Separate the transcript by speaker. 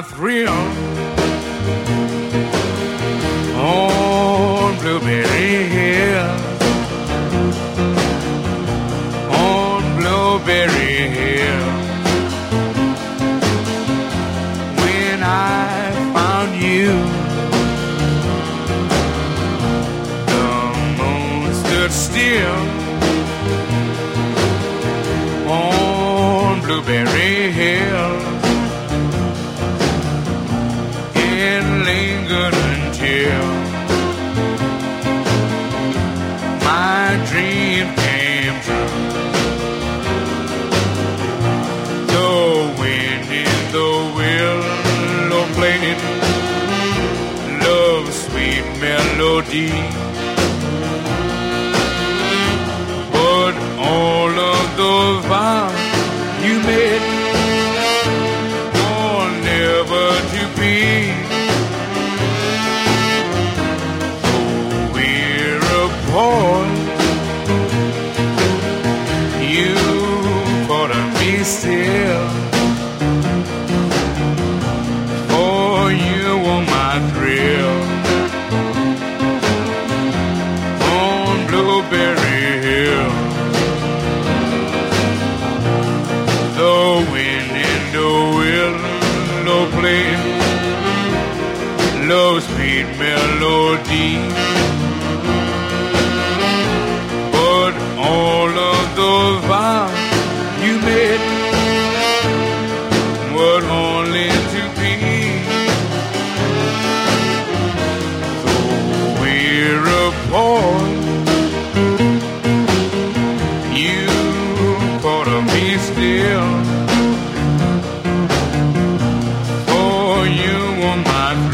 Speaker 1: thrill on Blueberry Hill, on Blueberry Hill. When I found you, the moon stood still on Blueberry Hill. It lingered until my dream came true. The wind in the willow played love's sweet melody, but all of those vows you made are never to be. Oh, we're apart. You thought of me still, for you were my thrill on Blueberry Hill. The wind in the willow played love's sweet melody, but all of those vows you made were only to be. So we're apart. You thought of me still, for you were my